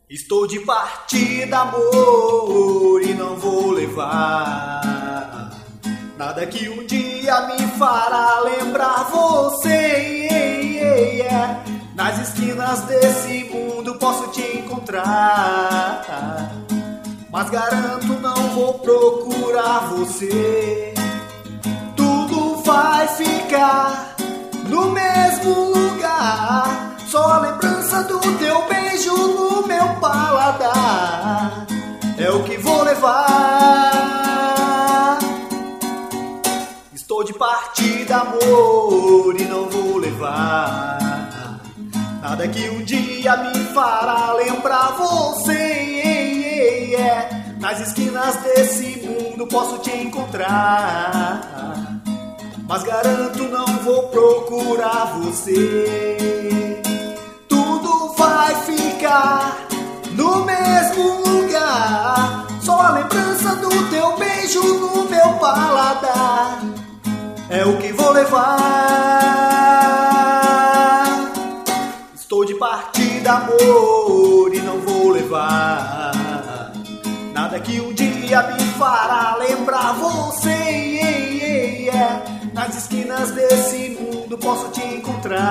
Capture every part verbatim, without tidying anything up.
Estou de partida, amor, e não vou levar nada que um dia me fará lembrar você. Nas esquinas desse mundo posso te encontrar, mas garanto não vou procurar você. Tudo vai ficar no mesmo lugar, só a lembrança do teu beijo no meu paladar é o que vou levar. Estou de partida, amor, e não vou levar nada que um dia me fará lembrar você. Nas esquinas desse mundo posso te encontrar, mas garanto não vou procurar você. Tudo vai ficar no mesmo lugar, só a lembrança do teu beijo no meu paladar é o que vou levar. Estou de partida, amor, e não vou levar nada que um dia me fará lembrar você. Nas esquinas desse mundo posso te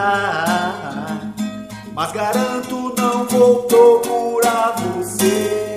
encontrar, mas garanto não vou procurar você.